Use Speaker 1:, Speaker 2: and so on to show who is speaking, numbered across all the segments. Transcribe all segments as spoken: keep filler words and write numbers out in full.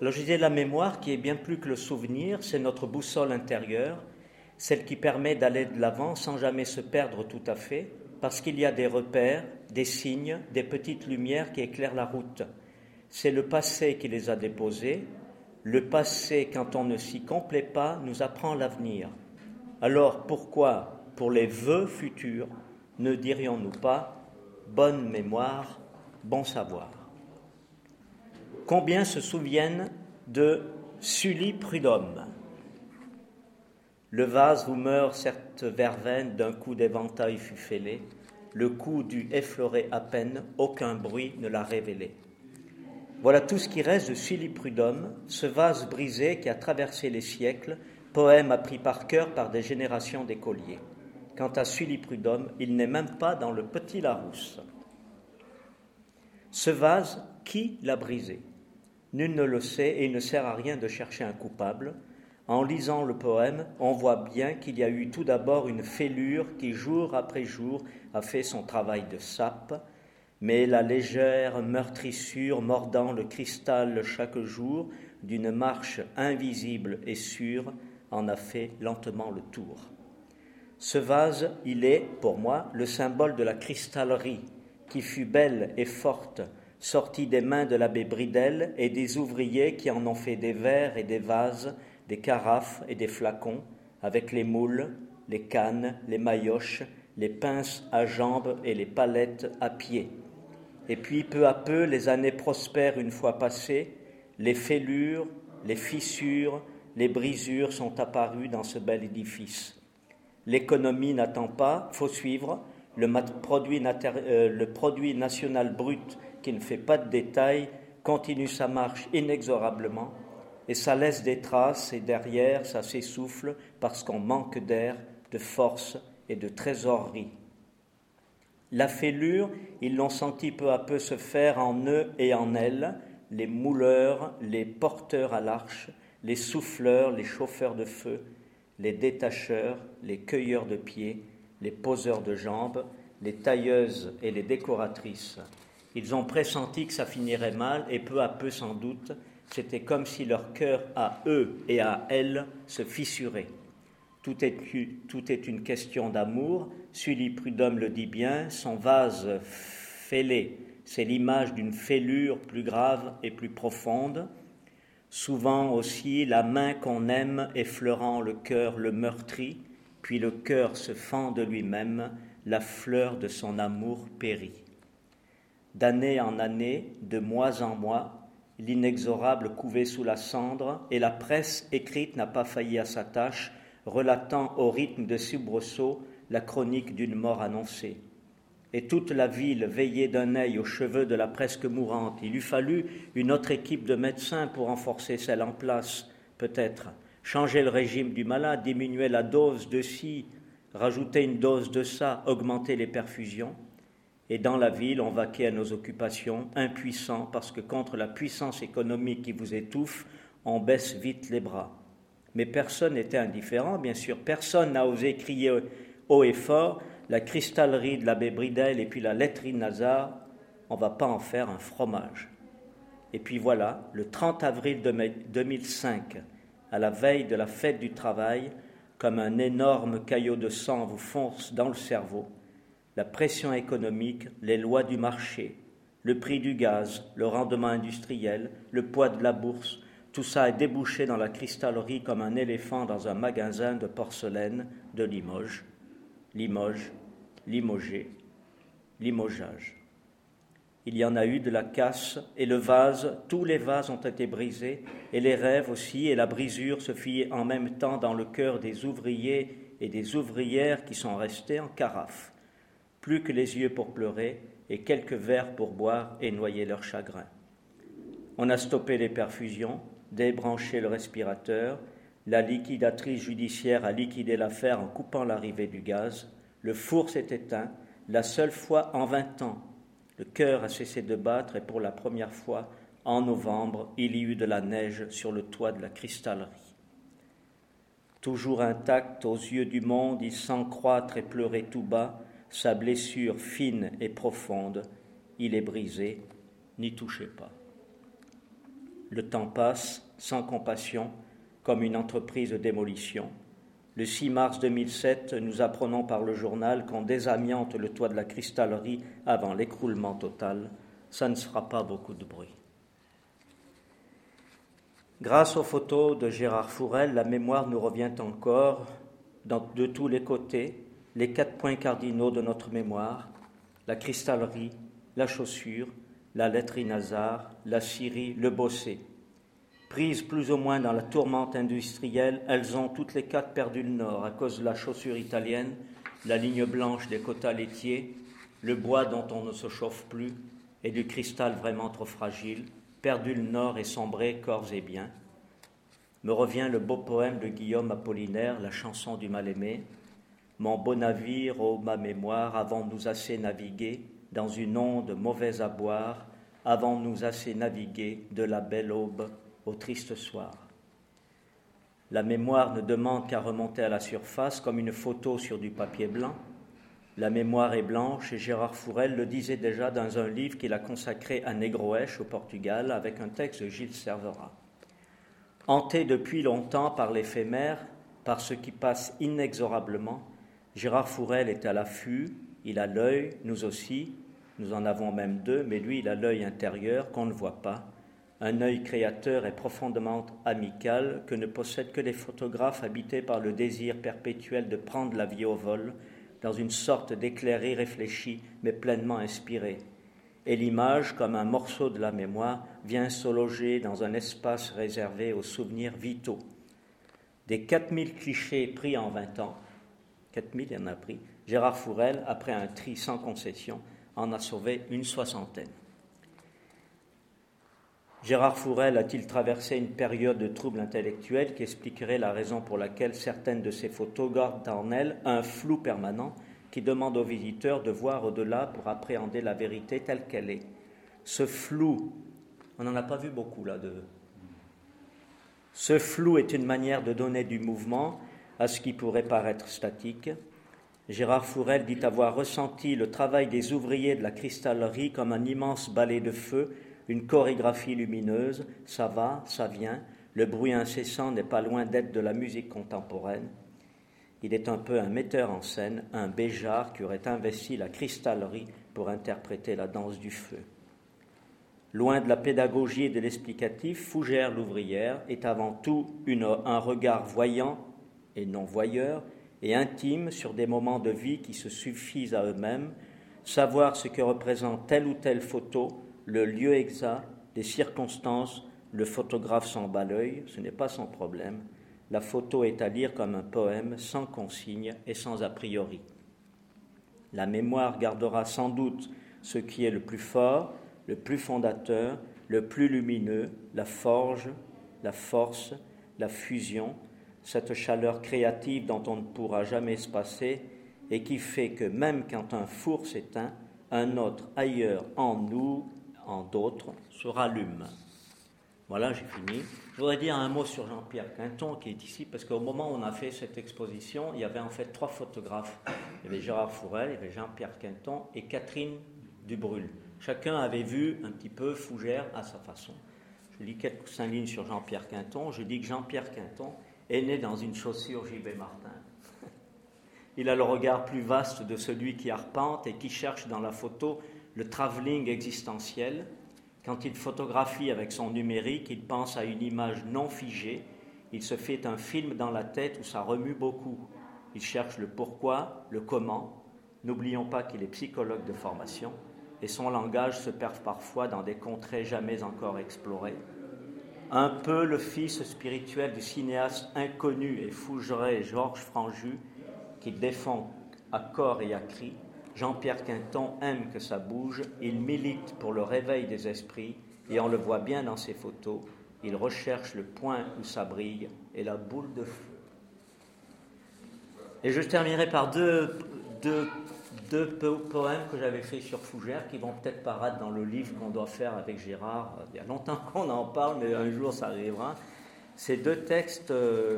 Speaker 1: Alors je disais, la mémoire, qui est bien plus que le souvenir, c'est notre boussole intérieure, celle qui permet d'aller de l'avant sans jamais se perdre tout à fait, parce qu'il y a des repères, des signes, des petites lumières qui éclairent la route. C'est le passé qui les a déposés. Le passé, quand on ne s'y complaît pas, nous apprend l'avenir. Alors pourquoi, pour les vœux futurs, ne dirions-nous pas « bonne mémoire, bon savoir ». Combien se souviennent de Sully Prudhomme? Le vase vous meurt, certes verveine, d'un coup d'éventail fut fêlé, le coup dut effleurer à peine, aucun bruit ne l'a révélé. Voilà tout ce qui reste de Sully Prudhomme, ce vase brisé qui a traversé les siècles, poème appris par cœur par des générations d'écoliers. Quant à Sully Prudhomme, il n'est même pas dans le Petit Larousse. Ce vase, qui l'a brisé? Nul ne le sait et il ne sert à rien de chercher un coupable. En lisant le poème, on voit bien qu'il y a eu tout d'abord une fêlure qui, jour après jour, a fait son travail de sape, mais la légère meurtrissure mordant le cristal chaque jour d'une marche invisible et sûre en a fait lentement le tour. Ce vase, il est, pour moi, le symbole de la cristallerie, qui fut belle et forte, sortie des mains de l'abbé Bridel et des ouvriers qui en ont fait des verres et des vases, des carafes et des flacons, avec les moules, les cannes, les maillotches, les pinces à jambes et les palettes à pied. Et puis, peu à peu, les années prospèrent une fois passées, les fêlures, les fissures, les brisures sont apparues dans ce bel édifice. L'économie n'attend pas, faut suivre, le, mat- produit, nater- euh, le produit national brut qui ne fait pas de détails continue sa marche inexorablement, et ça laisse des traces, et derrière, ça s'essouffle parce qu'on manque d'air, de force et de trésorerie. La fêlure, ils l'ont senti peu à peu se faire en eux et en elles, les mouleurs, les porteurs à l'arche, les souffleurs, les chauffeurs de feu, les détacheurs, les cueilleurs de pieds, les poseurs de jambes, les tailleuses et les décoratrices. Ils ont pressenti que ça finirait mal et peu à peu, sans doute, c'était comme si leur cœur à eux et à elles se fissurait. Tout est, tout est une question d'amour. Sully Prudhomme le dit bien, son vase fêlé, c'est l'image d'une fêlure plus grave et plus profonde. Souvent aussi, la main qu'on aime effleurant le cœur le meurtrit, puis le cœur se fend de lui-même, la fleur de son amour périt. D'année en année, de mois en mois, l'inexorable couvait sous la cendre, et la presse écrite n'a pas failli à sa tâche, relatant au rythme de soubresauts la chronique d'une mort annoncée. Et toute la ville veillait d'un œil aux cheveux de la presque mourante. Il eût fallu une autre équipe de médecins pour renforcer celle en place, peut-être. Changer le régime du malade, diminuer la dose de ci, rajouter une dose de ça, augmenter les perfusions. Et dans la ville, on vaquait à nos occupations, impuissants, parce que contre la puissance économique qui vous étouffe, on baisse vite les bras. Mais personne n'était indifférent, bien sûr. Personne n'a osé crier haut et fort, la cristallerie de l'abbé Bridel et puis la laiterie de Nazar, on ne va pas en faire un fromage. Et puis voilà, le trente avril deux mille cinq, à la veille de la fête du travail, comme un énorme caillot de sang vous fonce dans le cerveau, la pression économique, les lois du marché, le prix du gaz, le rendement industriel, le poids de la bourse, tout ça est débouché dans la cristallerie comme un éléphant dans un magasin de porcelaine de Limoges. Limoges, limogé, limogeage. Il y en a eu de la casse, et le vase, tous les vases ont été brisés, et les rêves aussi, et la brisure se fit en même temps dans le cœur des ouvriers et des ouvrières qui sont restés en carafe. Plus que les yeux pour pleurer, et quelques verres pour boire et noyer leur chagrin. On a stoppé les perfusions, débranché le respirateur, la liquidatrice judiciaire a liquidé l'affaire en coupant l'arrivée du gaz, le four s'est éteint, la seule fois en vingt ans. Le cœur a cessé de battre et pour la première fois, en novembre, il y eut de la neige sur le toit de la cristallerie. Toujours intact aux yeux du monde, il sent croître et pleurer tout bas, sa blessure fine et profonde, il est brisé, n'y touchez pas. Le temps passe, sans compassion, comme une entreprise de démolition. Le six mars deux mille sept, nous apprenons par le journal qu'on désamiante le toit de la cristallerie avant l'écroulement total. Ça ne fera pas beaucoup de bruit. Grâce aux photos de Gérard Fourel, la mémoire nous revient encore dans, de tous les côtés, les quatre points cardinaux de notre mémoire, la cristallerie, la chaussure, la laiterie Nazar, la scierie, le bosset. Prises plus ou moins dans la tourmente industrielle, elles ont toutes les quatre perdu le nord à cause de la chaussure italienne, la ligne blanche des quotas laitiers, le bois dont on ne se chauffe plus et du cristal vraiment trop fragile, perdu le nord et sombré corps et biens. Me revient le beau poème de Guillaume Apollinaire, la chanson du mal-aimé. Mon beau navire, ô ma mémoire, avons-nous assez navigué dans une onde mauvaise à boire, avons-nous assez navigué de la belle aube au triste soir. La mémoire ne demande qu'à remonter à la surface comme une photo sur du papier blanc. La mémoire est blanche et Gérard Fourel le disait déjà dans un livre qu'il a consacré à Negroèche au Portugal avec un texte de Gilles Servera. Hanté depuis longtemps par l'éphémère, par ce qui passe inexorablement, Gérard Fourel est à l'affût, il a l'œil, nous aussi, nous en avons même deux, mais lui il a l'œil intérieur qu'on ne voit pas, un œil créateur et profondément amical que ne possèdent que les photographes habités par le désir perpétuel de prendre la vie au vol, dans une sorte d'éclair irréfléchi mais pleinement inspiré. Et l'image, comme un morceau de la mémoire, vient se loger dans un espace réservé aux souvenirs vitaux. Des quatre mille clichés pris en vingt ans, quatre mille il en a pris, Gérard Fourel, après un tri sans concession, en a sauvé une soixantaine. Gérard Fourel a-t-il traversé une période de trouble intellectuel qui expliquerait la raison pour laquelle certaines de ses photos gardent en elles un flou permanent qui demande aux visiteurs de voir au-delà pour appréhender la vérité telle qu'elle est. Ce flou, on n'en a pas vu beaucoup là. De... Ce flou est une manière de donner du mouvement à ce qui pourrait paraître statique. Gérard Fourel dit avoir ressenti le travail des ouvriers de la cristallerie comme un immense balai de feu, une chorégraphie lumineuse, ça va, ça vient, le bruit incessant n'est pas loin d'être de la musique contemporaine. Il est un peu un metteur en scène, un Béjart qui aurait investi la cristallerie pour interpréter la danse du feu. Loin de la pédagogie et de l'explicatif, Fougère l'ouvrière est avant tout une, un regard voyant et non voyeur et intime sur des moments de vie qui se suffisent à eux-mêmes, savoir ce que représente telle ou telle photo, le lieu exact, les circonstances, le photographe s'en bat l'œil, ce n'est pas son problème. La photo est à lire comme un poème, sans consigne et sans a priori. La mémoire gardera sans doute ce qui est le plus fort, le plus fondateur, le plus lumineux, la forge, la force, la fusion, cette chaleur créative dont on ne pourra jamais se passer et qui fait que même quand un four s'éteint, un autre ailleurs en nous, en d'autres, se rallume. Voilà, j'ai fini. Je voudrais dire un mot sur Jean-Pierre Quinton qui est ici, parce qu'au moment où on a fait cette exposition, il y avait en fait trois photographes. Il y avait Gérard Fourel, il y avait Jean-Pierre Quinton et Catherine Dubrul. Chacun avait vu un petit peu Fougère à sa façon. Je lis quelques cinq lignes sur Jean-Pierre Quinton. Je dis que Jean-Pierre Quinton est né dans une chaussure J B Martin. Il a le regard plus vaste de celui qui arpente et qui cherche dans la photo le travelling existentiel. Quand il photographie avec son numérique, il pense à une image non figée. Il se fait un film dans la tête où ça remue beaucoup. Il cherche le pourquoi, le comment. N'oublions pas qu'il est psychologue de formation et son langage se perd parfois dans des contrées jamais encore explorées. Un peu le fils spirituel du cinéaste inconnu et fougeret Georges Franju, qui défend à corps et à cri. Jean-Pierre Quinton aime que ça bouge, il milite pour le réveil des esprits et on le voit bien dans ses photos, il recherche le point où ça brille et la boule de feu. Et je terminerai par deux, deux, deux poèmes que j'avais faits sur Fougère qui vont peut-être paraître dans le livre qu'on doit faire avec Gérard. Il y a longtemps qu'on en parle, mais un jour ça arrivera. Ces deux textes, euh...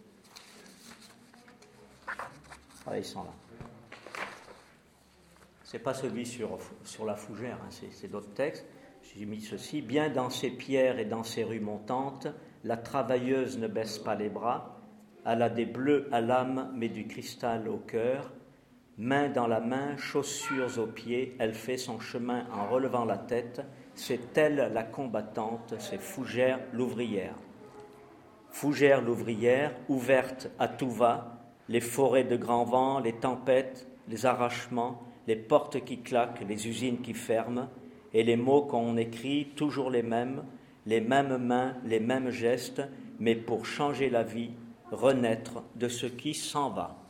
Speaker 1: ah, ils sont là. C'est pas celui sur, sur la Fougère, hein, c'est, c'est d'autres textes. j'ai mis ceci, bien dans ces pierres et dans ces rues montantes, la travailleuse ne baisse pas les bras, elle a des bleus à l'âme, mais du cristal au cœur, main dans la main, chaussures aux pieds, elle fait son chemin en relevant la tête, c'est elle la combattante, c'est Fougère l'ouvrière. Fougère l'ouvrière, ouverte à tout va, les forêts de grand vent, les tempêtes, les arrachements, les portes qui claquent, les usines qui ferment, et les mots qu'on écrit, toujours les mêmes, les mêmes mains, les mêmes gestes, mais pour changer la vie, renaître de ce qui s'en va.